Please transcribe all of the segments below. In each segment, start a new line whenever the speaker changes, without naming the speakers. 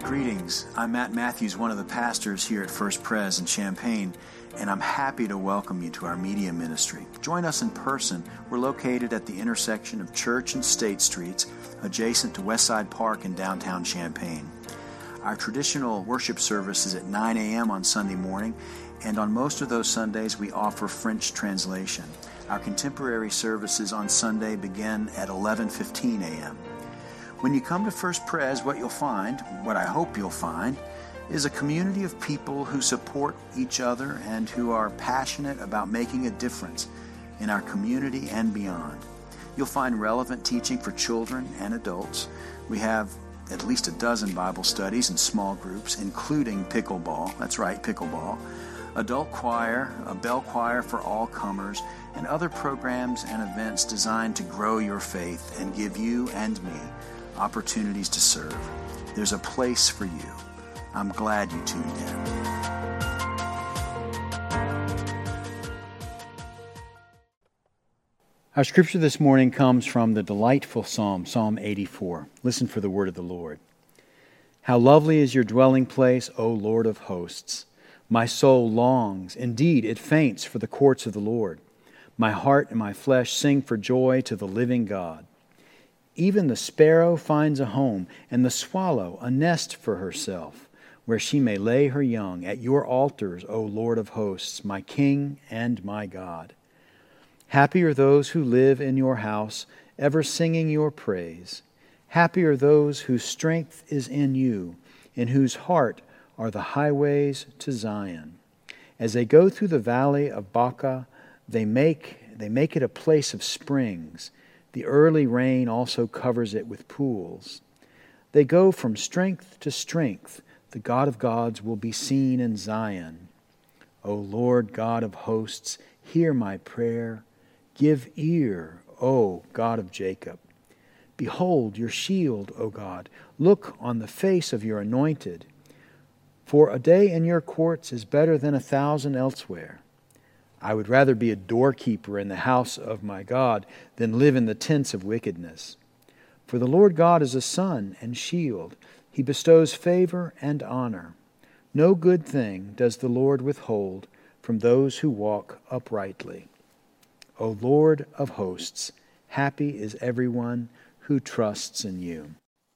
Greetings. I'm Matt Matthews, one of the pastors here at First Pres in Champaign, and I'm happy to welcome you to our media ministry. Join us in person. We're located at the intersection of Church and State Streets, adjacent to Westside Park in downtown Champaign. Our traditional worship service is at 9 a.m. on Sunday morning, and on most of those Sundays we offer French translation. Our contemporary services on Sunday begin at 11:15 a.m. When you come to First Pres, what I hope you'll find, is a community of people who support each other and who are passionate about making a difference in our community and beyond. You'll find relevant teaching for children and adults. We have at least a dozen Bible studies in small groups, including pickleball. That's right, pickleball. Adult choir, a bell choir for all comers, and other programs and events designed to grow your faith and give you and me opportunities to serve. There's a place for you. I'm glad you tuned in. Our scripture this morning comes from the delightful psalm, Psalm 84. Listen for the word of the Lord. How lovely is your dwelling place, O Lord of hosts! My soul longs, indeed it faints for the courts of the Lord. My heart and my flesh sing for joy to the living God. Even the sparrow finds a home, and the swallow a nest for herself, where she may lay her young at your altars, O Lord of hosts, my King and my God. Happy are those who live in your house, ever singing your praise. Happy are those whose strength is in you, in whose heart are the highways to Zion. As they go through the valley of Baca, they make it a place of springs. The early rain also covers it with pools. They go from strength to strength. The God of gods will be seen in Zion. O Lord God of hosts, hear my prayer. Give ear, O God of Jacob. Behold your shield, O God. Look on the face of your anointed. For a day in your courts is better than 1,000 elsewhere. I would rather be a doorkeeper in the house of my God than live in the tents of wickedness. For the Lord God is a sun and shield. He bestows favor and honor. No good thing does the Lord withhold from those who walk uprightly. O Lord of hosts, happy is everyone who trusts in you.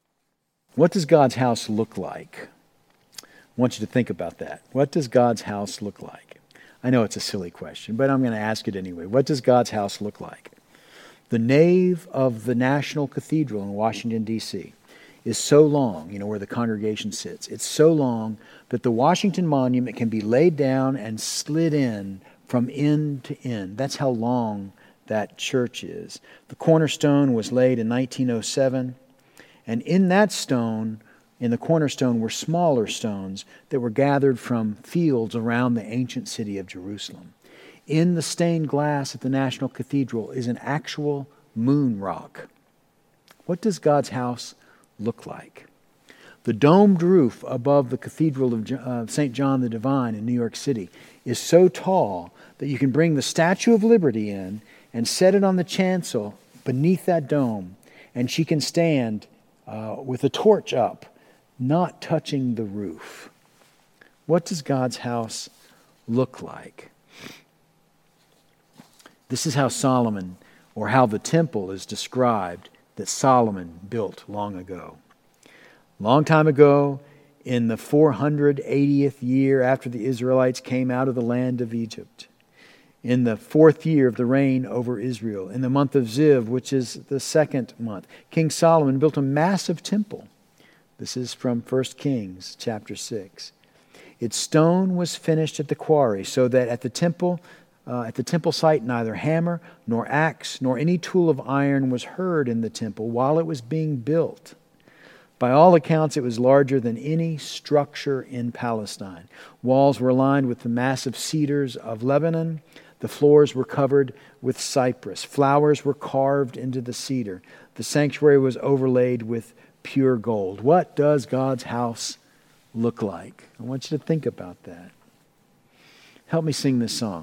What does God's house look like? I want you to think about that. What does God's house look like? I know it's a silly question, but I'm going to ask it anyway. What does God's house look like? The nave of the National Cathedral in Washington, D.C. is so long, where the congregation sits. It's so long that the Washington Monument can be laid down and slid in from end to end. That's how long that church is. The cornerstone was laid in 1907, and in that stone, in the cornerstone, were smaller stones that were gathered from fields around the ancient city of Jerusalem. In the stained glass at the National Cathedral is an actual moon rock. What does God's house look like? The domed roof above the Cathedral of St. John the Divine in New York City is so tall that you can bring the Statue of Liberty in and set it on the chancel beneath that dome, and she can stand with a torch up, not touching the roof. What does God's house look like? This is how Solomon, or how the temple is described that Solomon built long ago. Long time ago, in the 480th year after the Israelites came out of the land of Egypt, in the 4th year of the reign over Israel, in the month of Ziv, which is the 2nd month, King Solomon built a massive temple. This is from 1 Kings chapter 6. Its stone was finished at the quarry, so that at the temple site neither hammer nor axe nor any tool of iron was heard in the temple while it was being built. By all accounts, it was larger than any structure in Palestine. Walls were lined with the massive cedars of Lebanon. The floors were covered with cypress. Flowers were carved into the cedar. The sanctuary was overlaid with pure gold. What does God's house look like? I want you to think about that. Help me sing this song.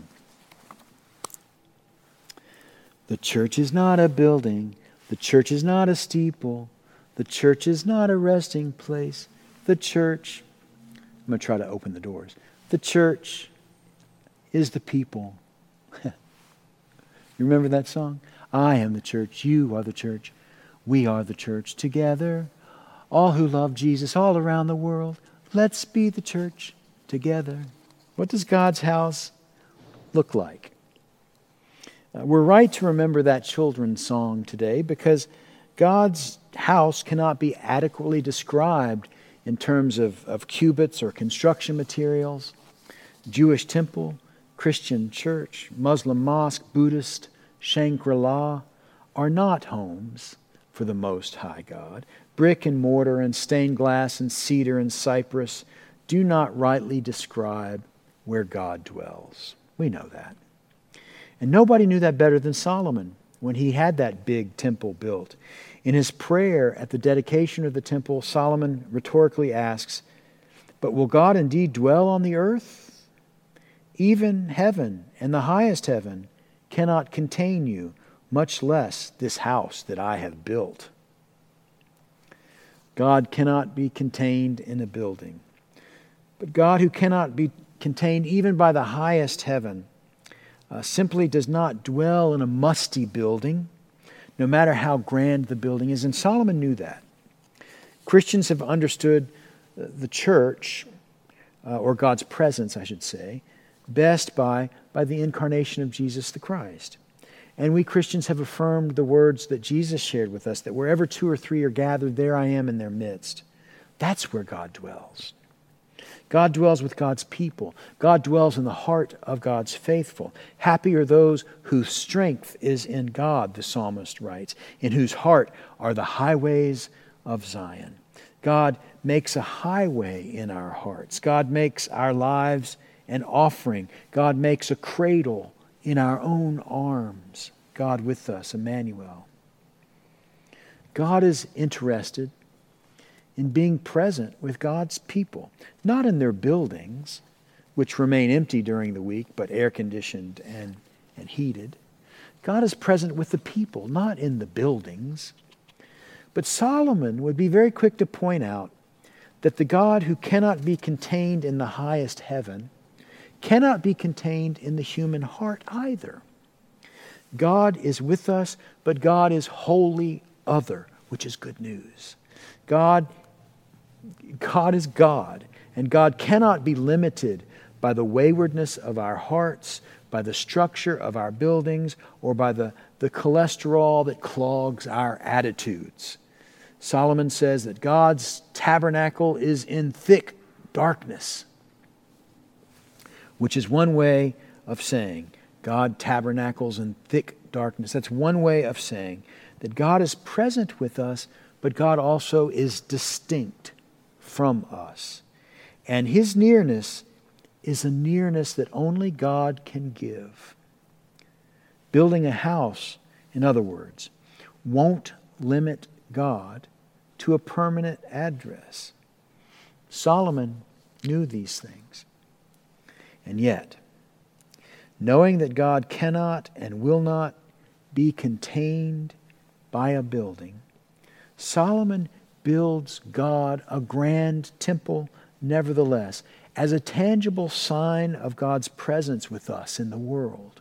The church is not a building. The church is not a steeple. The church is not a resting place The church, I'm going to try to open the doors. The church is the people. You remember that song? I am the church, you are the church, we are the church together. All who love Jesus all around the world, let's be the church together. What does God's house look like? We're right to remember that children's song today because God's house cannot be adequately described in terms of cubits or construction materials. Jewish temple, Christian church, Muslim mosque, Buddhist Shangri-La are not homes for the Most High God. Brick and mortar and stained glass and cedar and cypress do not rightly describe where God dwells. We know that. And nobody knew that better than Solomon when he had that big temple built. In his prayer at the dedication of the temple, Solomon rhetorically asks, "But will God indeed dwell on the earth? Even heaven and the highest heaven cannot contain you, much less this house that I have built." God cannot be contained in a building. But God, who cannot be contained even by the highest heaven, simply does not dwell in a musty building, no matter how grand the building is. And Solomon knew that. Christians have understood the church, or God's presence, I should say, best by the incarnation of Jesus the Christ. And we Christians have affirmed the words that Jesus shared with us, that wherever 2 or 3 are gathered, there I am in their midst. That's where God dwells. God dwells with God's people. God dwells in the heart of God's faithful. Happy are those whose strength is in God, the psalmist writes, in whose heart are the highways of Zion. God makes a highway in our hearts. God makes our lives an offering. God makes a cradle in our own arms. God with us, Emmanuel. God is interested in being present with God's people, not in their buildings, which remain empty during the week, but air-conditioned and heated. God is present with the people, not in the buildings. But Solomon would be very quick to point out that the God who cannot be contained in the highest heaven cannot be contained in the human heart either. God is with us, but God is wholly other, which is good news. God is God, and God cannot be limited by the waywardness of our hearts, by the structure of our buildings, or by the cholesterol that clogs our attitudes. Solomon says that God's tabernacle is in thick darkness, which is one way of saying God tabernacles in thick darkness. That's one way of saying that God is present with us, but God also is distinct from us. And His nearness is a nearness that only God can give. Building a house, in other words, won't limit God to a permanent address. Solomon knew these things. And yet, knowing that God cannot and will not be contained by a building, Solomon builds God a grand temple nevertheless, as a tangible sign of God's presence with us in the world.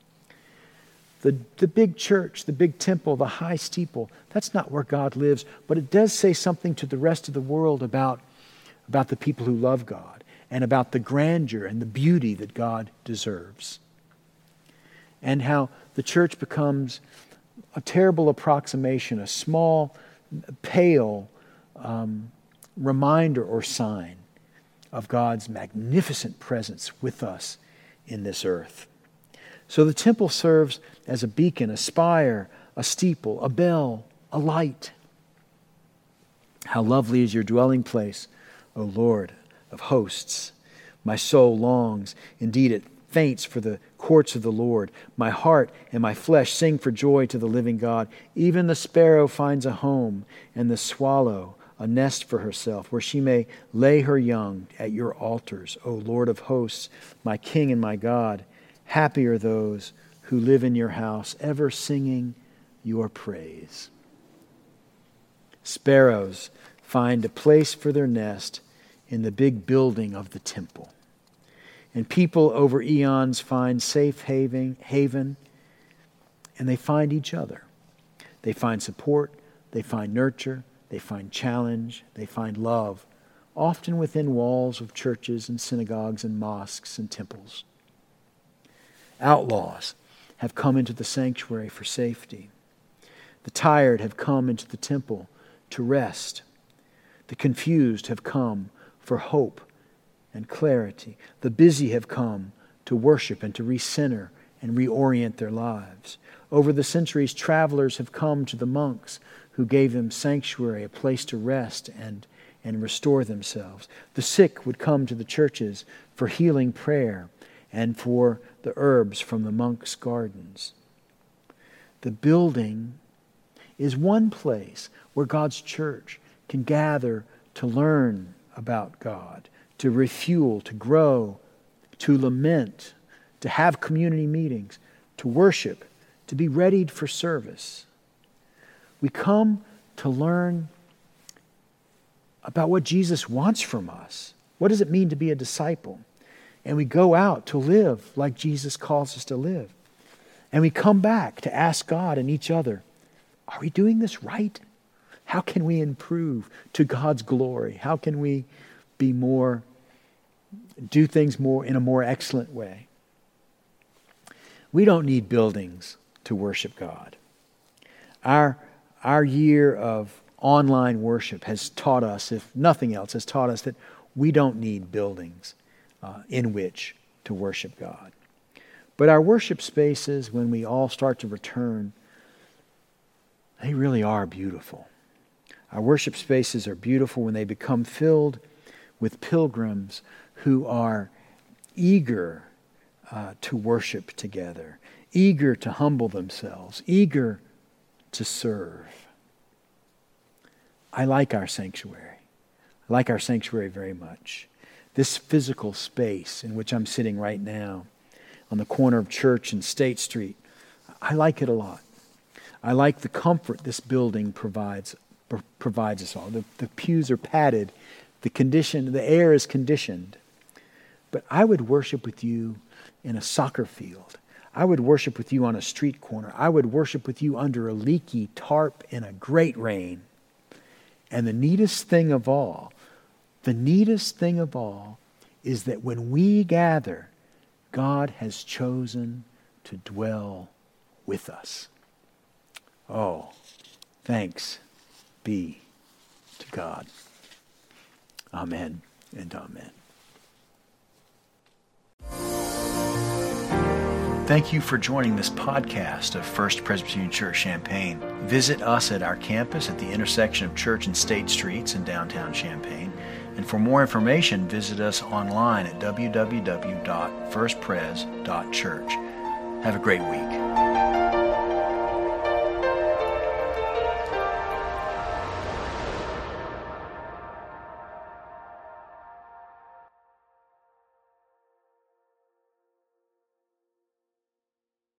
The big church, the big temple, the high steeple, that's not where God lives, but it does say something to the rest of the world about the people who love God and about the grandeur and the beauty that God deserves. And how the church becomes a terrible approximation, a small, pale reminder or sign of God's magnificent presence with us in this earth. So the temple serves as a beacon, a spire, a steeple, a bell, a light. How lovely is your dwelling place, O Lord of hosts. My soul longs, indeed it faints for the courts of the Lord. My heart and my flesh sing for joy to the living God. Even the sparrow finds a home, and the swallow a nest for herself, where she may lay her young at your altars, O Lord of hosts, my King and my God. Happy are those who live in your house, ever singing your praise. Sparrows find a place for their nest in the big building of the temple. And people over eons find safe haven, and they find each other. They find support, they find nurture, they find challenge, they find love, often within walls of churches and synagogues and mosques and temples. Outlaws have come into the sanctuary for safety. The tired have come into the temple to rest. The confused have come for hope and clarity. The busy have come to worship and to recenter and reorient their lives. Over the centuries, travelers have come to the monks who gave them sanctuary, a place to rest and restore themselves. The sick would come to the churches for healing prayer and for the herbs from the monks' gardens. The building is one place where God's church can gather to learn about God, to refuel, to grow, to lament, to have community meetings, to worship, to be readied for service. We come to learn about what Jesus wants from us. What does it mean to be a disciple? And we go out to live like Jesus calls us to live. And we come back to ask God and each other, are we doing this right? How can we improve to God's glory? How can we do things more in a more excellent way? We don't need buildings to worship God. Our year of online worship has taught us, if nothing else, has taught us that we don't need buildings in which to worship God. But our worship spaces, when we all start to return, they really are beautiful. Our worship spaces are beautiful when they become filled with pilgrims who are eager to worship together, eager to humble themselves, eager to serve. I like our sanctuary. I like our sanctuary very much. This physical space in which I'm sitting right now on the corner of Church and State Street, I like it a lot. I like the comfort this building provides us all. The pews are padded. The air is conditioned. But I would worship with you in a soccer field. I would worship with you on a street corner. I would worship with you under a leaky tarp in a great rain. And the neatest thing of all is that when we gather, God has chosen to dwell with us. Oh, thanks be to God. Amen and amen. Thank you for joining this podcast of First Presbyterian Church Champaign. Visit us at our campus at the intersection of Church and State Streets in downtown Champaign. And for more information, visit us online at www.firstpres.church. Have a great week.